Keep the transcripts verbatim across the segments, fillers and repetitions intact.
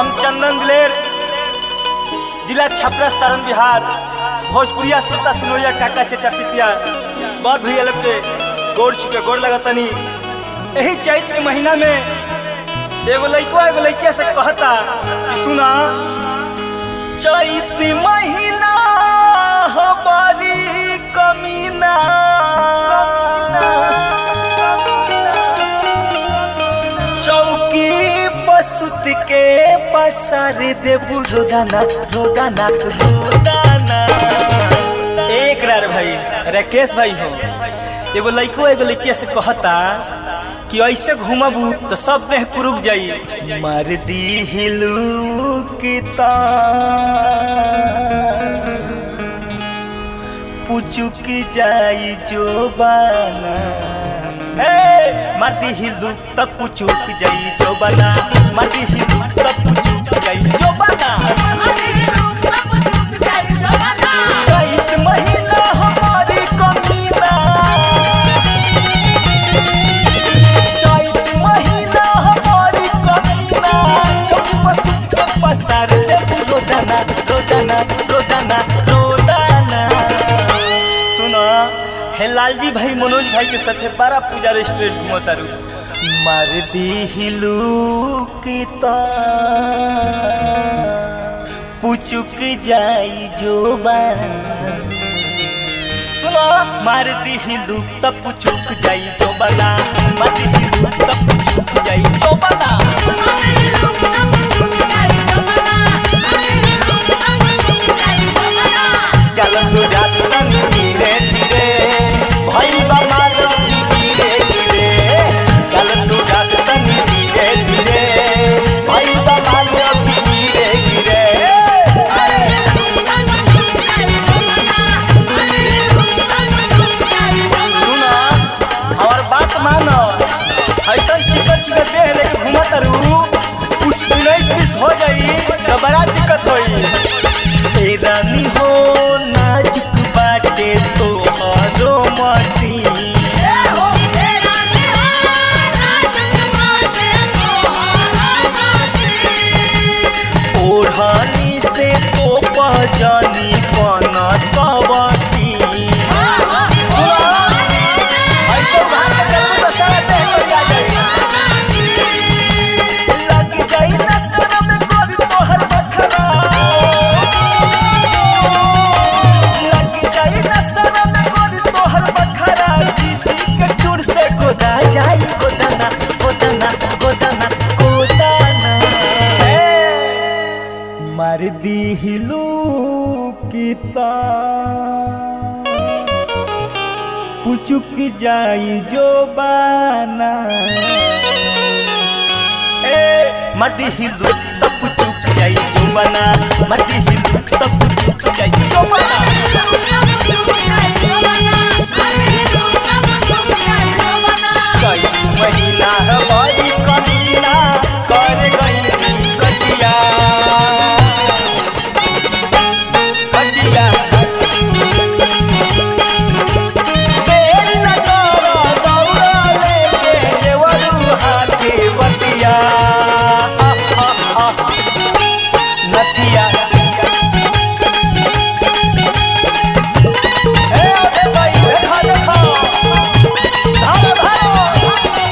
हम चंदन दिलेर जिला छपरा सारण बिहार भोजपुरिया श्रोता सुनोया काका से चपितिया बहुत भैया लोग के गोड़ छुके गोड़ लगतनी। यही चैत के महीना में एगो लइका एगो लइकिया से कहता कि सुना चैत महीना हमारी कमीना चौकी बसुत के पसार देबू रोदाना रोदाना रोदाना। एक रार भाई राकेश भाई हो एगो लइको एगो लइकिया से कहता कि ऐसे घूमबू तो सब देह कुरुक जाई मार दी हिलू किता पुचुक जाई जो बाना। ए मारती हिलू तब पुचुक जाई जो बाना मारती हिलू तब पुचुक जाई जो बाना। चैत महीना हमारी कमीना चैत महीना हमारी कमीना चौकी बसुत के पसार देबू रोदाना रोदाना रोदाना रोदाना। सुनो हे लालजी भाई मनोज भाई के साथे बारा पूजा रेस्टोरेंट घुमतारू मार दी हिलू किता पुचुक जाई जो बाना। सुनो मार दी हिलू तब पुचुक जाई जो बाना मार दी हिलू तब पुचुक जाई जो बाना। चलन तो जात धीरे धीरे भाई बाबा धीरे धीरे चलन तो जात धीरे धीरे भाई बाबा धीरे धीरे। सुना और बात मानो ऐसा चिकन चिकन देह लेके घूमत रू कुछ उन्नीस बीस हो जाई तो बड़ा दिक्कत होई। ए रानी हो नाजुक बाटे तो हरो मसी ओढ़ानी से तो पजानी पाना सवाती। लग जाई नसर में गोरी तोहर बखरा लग जाई नसर में गोरी तोहर बखरा किसी के टूर से गोदा जाई गोदाना गोदाना गोदाना गोदाना। मार दी हिलू किता पुचुक जाई जो बाना। ए मर्दी हिलू तब पुचुक जाई जो बाना मर्दी हिलू तब पुचुक जाई जो बाना। कई महीना हमारी कमीना कर गई कटिया कटिया। बेल न करो दौड़ा लेके देवरू हाथे बतिया नथिया। ए अरे भाई देखा देखा धारो धारो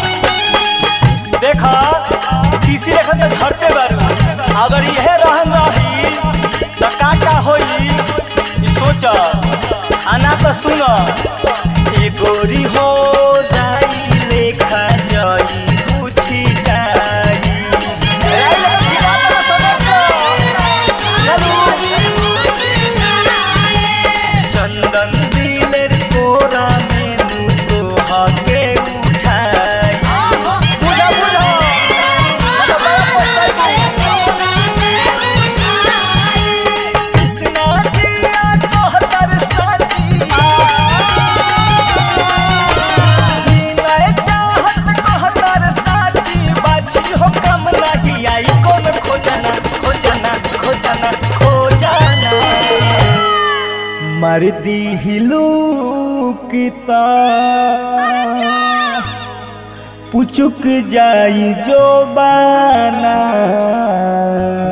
देखा किसी लेखा तो झड़ते बारू अगर यह रहन रही तो का का होई सोच आना तो सुन। ए गोरी हो जाई लेखा जाई पूछी जाई चंदन दिलेर कोरा में तो हके उठाई बुझा बुझा कृष्णा जिया तोहर साथी चाहत कहतर साची बाची हो कम नहीं आई कौन खोजना खोजना खोजना खोजना। मार दी हिलू किता पुचुक जाई जो बाना।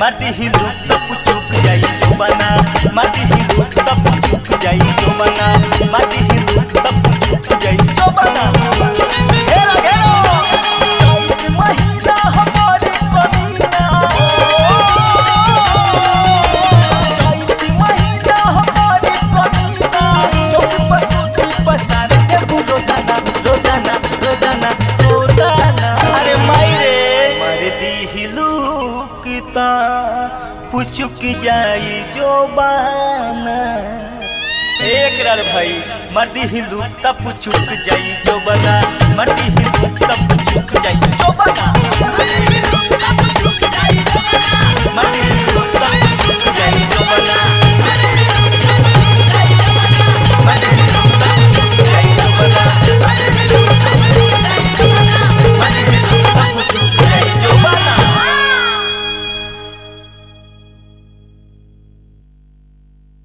मारती हिलू तब चुक जाई जो बना मारती हिलू तब चुक जाई जो बना मारती हिलू तब चुक जाई जो बना घेरो घेरो चैत महीना हमारे कमीना चैत महीना हमारे कमीना चौक पर सूती पसार दे रोजाना रोजाना रोजाना रोजाना अरे मायरे मार दी हिलू किता पुचुक जाई जो बाना एक रार भाई मर्दी हिलू तब पुचुक जाई जो बना मर्दी हिलू तब पुचुक जाई जो बना